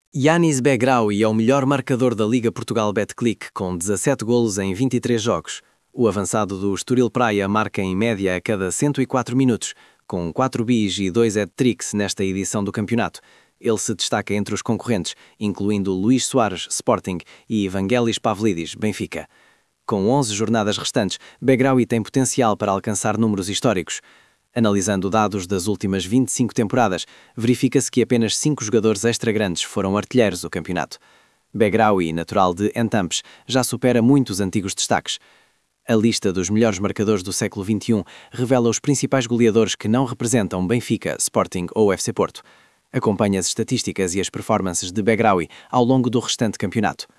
Yanis Begraoui é o melhor marcador da Liga Portugal Betclic, com 17 golos em 23 jogos. O avançado do Estoril Praia marca em média a cada 104 minutos, com 4 bis e 2 hat-tricks nesta edição do campeonato. Ele se destaca entre os concorrentes, incluindo Luís Soares, Sporting, e Evangelis Pavlidis, Benfica. Com 11 jornadas restantes, Begraoui tem potencial para alcançar números históricos. Analisando dados das últimas 25 temporadas, verifica-se que apenas 5 jogadores extra-grandes foram artilheiros do campeonato. Begraoui, natural de Entampes, já supera muitos antigos destaques. A lista dos melhores marcadores do século XXI revela os principais goleadores que não representam Benfica, Sporting ou FC Porto. Acompanhe as estatísticas e as performances de Begraoui ao longo do restante campeonato.